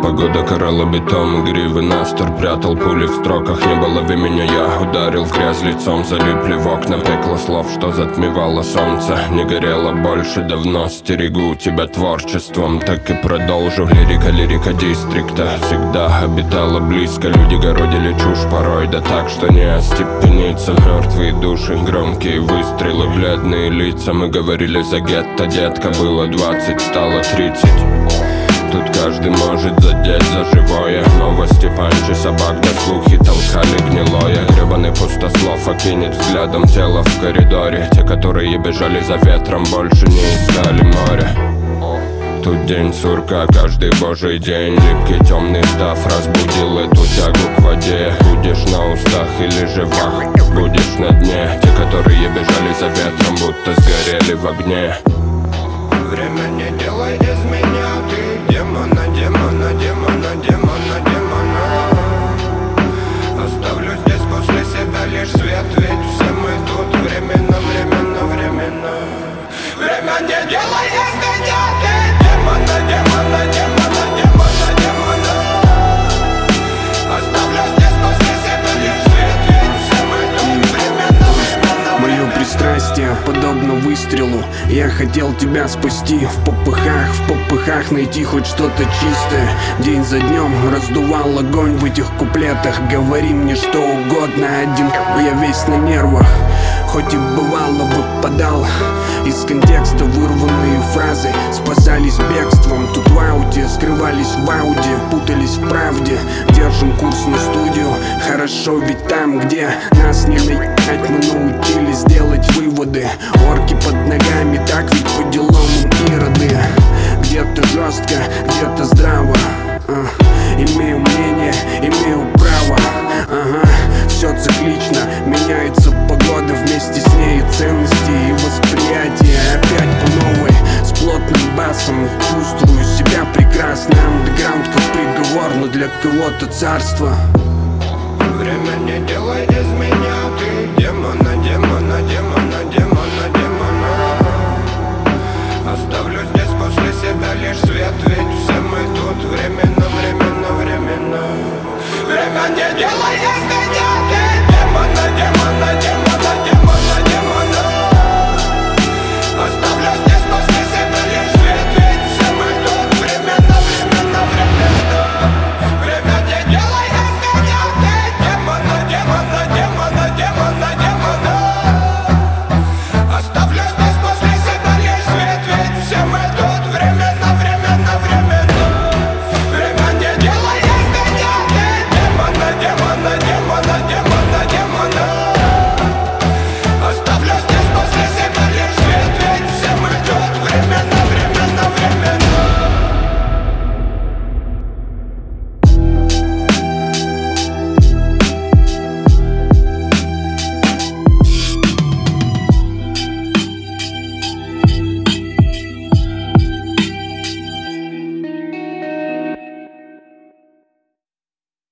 Погода карала бетон, гривы настор прятал пули в строках. Не было в меня, я ударил в грязь лицом. Залипли в окна, пекло слов, что затмевало солнце. Не горело больше давно, стерегу тебя творчеством. Так и продолжу, лирика дистрикта всегда обитала близко. Люди городили чушь порой, да так, что не остепениться. Мертвые души, громкие выстрелы, бледные лица. Мы говорили за гетто, детка, было 20, стало 30. Тут каждый может задеть за живое. Новости, панчи, собак, да слухи толкали гнилое. Гребаный пустослов окинет взглядом тело в коридоре. Те, которые бежали за ветром, больше не искали море. Тут день сурка, каждый божий день. Липкий темный став разбудил эту тягу к воде. Будешь на устах или же вах, будешь на дне. Те, которые бежали за ветром, будто сгорели в огне. Время не делай из меня, ты демона, демона, демона, демона, демона. Оставлю здесь после себя лишь свет, ведь все мы тут временно, временно, временно. Время не делай из меня, ты демона, демона, демона, демона, демона. Оставлю здесь после себя лишь свет, ведь все мы тут временно, временно. Мое пристрастие подобно выстрелу. Я хотел тебя спасти в попыхах найти хоть что-то чистое. День за днем раздувал огонь в этих куплетах. Говори мне что угодно, один я весь на нервах. Хоть и бывало выпадал из контекста вырванные фразы, спасались бегством. Тут в ауте, скрывались в ауде, путались в правде. Держим курс на студию, хорошо ведь там, где нас не наебать, мы научились делать выводы. Орки под ногами, так ведь по делам ироды. Где-то жестко, где-то здраво. Имею мнение, имею право. Все циклично, меняется погода, вместе с ней и ценности, и восприятие. Опять по новой, с плотным басом. Чувствую себя прекрасно. Андеграунд как приговор, но для кого-то царство. Время не делай из меня, ты демона, демона, демона, демона, демона. Оставлю здесь после себя лишь свет, ведь все мы тут временно, временно, временно. Время не делай из меня.